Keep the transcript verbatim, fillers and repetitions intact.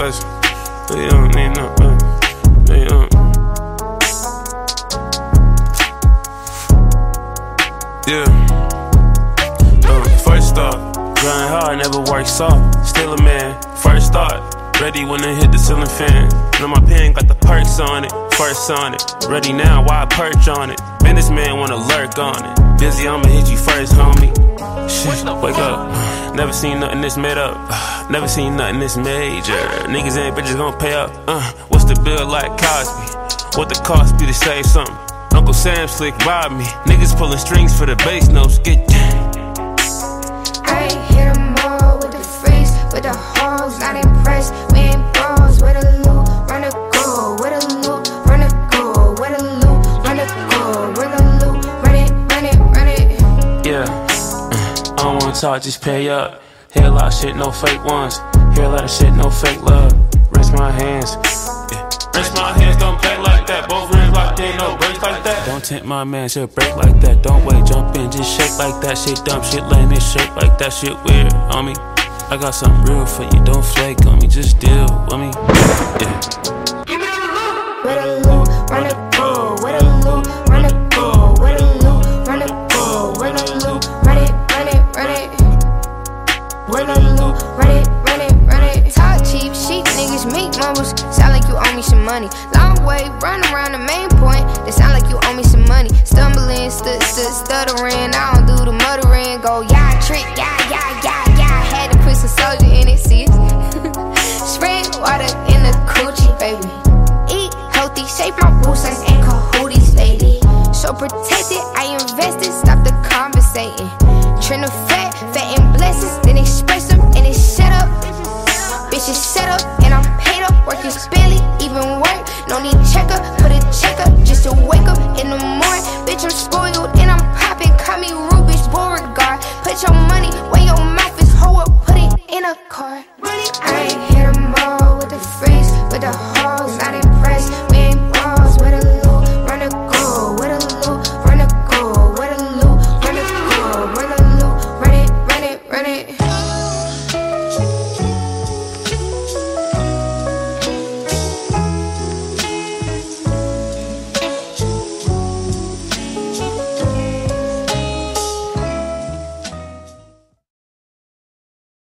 blessing. They don't need no money. They don't. Yeah. Uh, first thought, grind hard, never work soft. Still a man, first thought. Ready when I hit the ceiling fan. Know my pen got the perks on it. First on it. Ready now, why I perch on it? Businessman wanna lurk on it. Busy, I'ma hit you first, homie. Shit, wake up. Never seen nothing this made up. Never seen nothing this major. Niggas and bitches gon' pay up. Uh, what's the bill like Cosby? What the cost be to save something? Uncle Sam slick robbed me. Niggas pulling strings for the bass notes. Get down. I ain't hit 'em all with the freeze, with the hoes, not impressed. We ain't bros, with a loop, run a go, with a loop, run a go, with a loop, run a go, with a loop, run it, run it, run it. Yeah, I don't wanna talk, just pay up. Hear a lot of shit, no fake ones. Hear a lot of shit, no fake love. Rest my hands. Yeah. Rest my hands, don't play like that. Both hands locked in, no breaks like that. Don't tempt my man, shit break like that. Don't wait, jump in, just shake like that. Shit dumb, shit lame, it shake like that. Shit weird on me. I got something real for you, don't flake on me, just deal with me. Yeah. With a loop, run a go, with a loop, run a go, with a loop, run a go, with a loop, run it, run it, run it. With a loop, run it, run it, run it. Talk cheap, sheep niggas make mumbles. Sound like you owe me some money. Long way, run around the main point. They sound like you owe me some money. Stumbling, stu stu stuttering. I don't do the muttering. Go, yeah, trick, yeah, yeah, yeah.